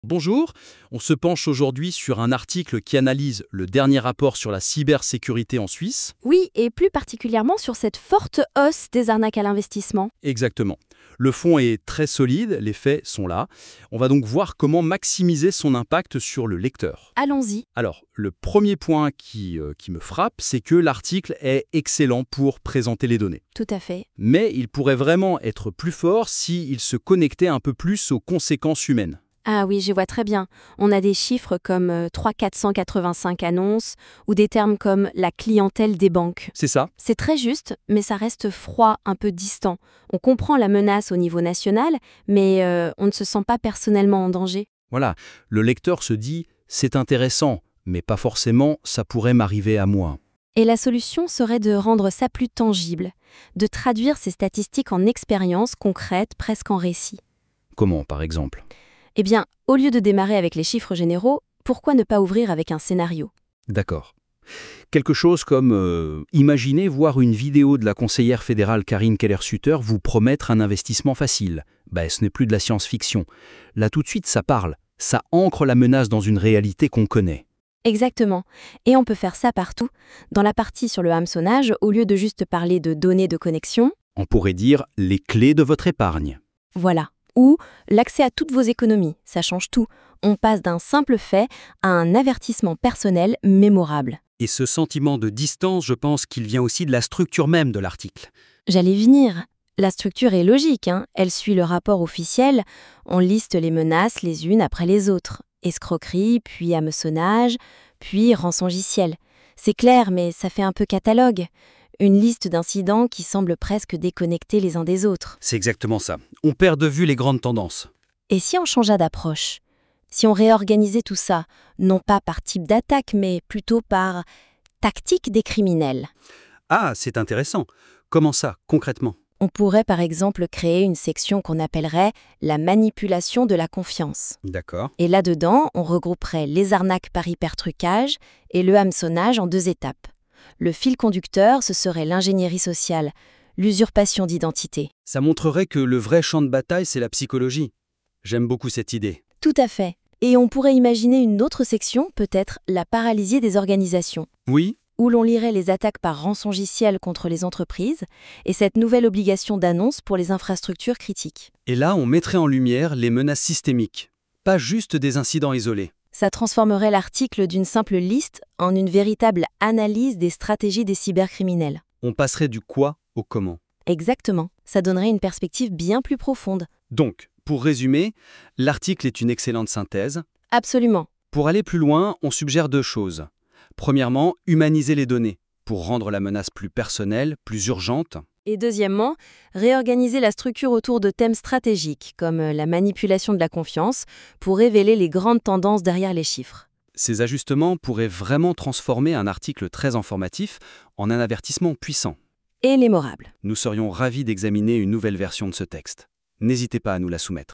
Bonjour, on se penche aujourd'hui sur un article qui analyse le dernier rapport sur la cybersécurité en Suisse. Oui, et plus particulièrement sur cette forte hausse des arnaques à l'investissement. Exactement. Le fond est très solide, les faits sont là. On va donc voir comment maximiser son impact sur le lecteur. Allons-y. Alors, le premier point qui me frappe, c'est que l'article est excellent pour présenter les données. Tout à fait. Mais il pourrait vraiment être plus fort s'il se connectait un peu plus aux conséquences humaines. Ah oui, je vois très bien. On a des chiffres comme 3485 annonces ou des termes comme la clientèle des banques. C'est ça? C'est très juste, mais ça reste froid, un peu distant. On comprend la menace au niveau national, mais on ne se sent pas personnellement en danger. Voilà, le lecteur se dit « c'est intéressant, mais pas forcément ça pourrait m'arriver à moi ». Et la solution serait de rendre ça plus tangible, de traduire ces statistiques en expériences concrètes, presque en récits. Comment, par exemple? Eh bien, au lieu de démarrer avec les chiffres généraux, pourquoi ne pas ouvrir avec un scénario? D'accord. Quelque chose comme imaginez voir une vidéo de la conseillère fédérale Karine Keller-Sutter vous promettre un investissement facile. Ce n'est plus de la science-fiction. Là, tout de suite, ça parle. Ça ancre la menace dans une réalité qu'on connaît. Exactement. Et on peut faire ça partout. Dans la partie sur le hameçonnage, au lieu de juste parler de données de connexion, On pourrait dire les clés de votre épargne. voilà. Ou l'accès à toutes vos économies, ça change tout. On passe d'un simple fait à un avertissement personnel mémorable. Et ce sentiment de distance, je pense qu'il vient aussi de la structure même de l'article. J'allais y venir. La structure est logique, hein. Elle suit le rapport officiel. On liste les menaces les unes après les autres. Escroquerie, puis hameçonnage, puis rançongiciel. C'est clair, mais ça fait un peu catalogue. Une liste d'incidents qui semblent presque déconnectés les uns des autres. C'est exactement ça. On perd de vue les grandes tendances. Et si on changeait d'approche? Si on réorganisait tout ça, non pas par type d'attaque, mais plutôt par tactique des criminels? Ah, c'est intéressant. Comment ça, concrètement? On pourrait par exemple créer une section qu'on appellerait la manipulation de la confiance. D'accord. Et là-dedans, on regrouperait les arnaques par hypertrucage et le hameçonnage en 2 étapes. Le fil conducteur, ce serait l'ingénierie sociale, l'usurpation d'identité. Ça montrerait que le vrai champ de bataille, c'est la psychologie. J'aime beaucoup cette idée. Tout à fait. Et on pourrait imaginer une autre section, peut-être la paralysie des organisations, Oui? où l'on lirait les attaques par rançongiciel contre les entreprises et cette nouvelle obligation d'annonce pour les infrastructures critiques. Et là, on mettrait en lumière les menaces systémiques, pas juste des incidents isolés. Ça transformerait l'article d'une simple liste en une véritable analyse des stratégies des cybercriminels. On passerait du quoi au comment. Exactement, ça donnerait une perspective bien plus profonde. Donc, pour résumer, l'article est une excellente synthèse. Absolument. Pour aller plus loin, on suggère 2 choses. Premièrement, humaniser les données, pour rendre la menace plus personnelle, plus urgente. Et deuxièmement, réorganiser la structure autour de thèmes stratégiques, comme la manipulation de la confiance, pour révéler les grandes tendances derrière les chiffres. Ces ajustements pourraient vraiment transformer un article très informatif en un avertissement puissant. Et mémorable. Nous serions ravis d'examiner une nouvelle version de ce texte. N'hésitez pas à nous la soumettre.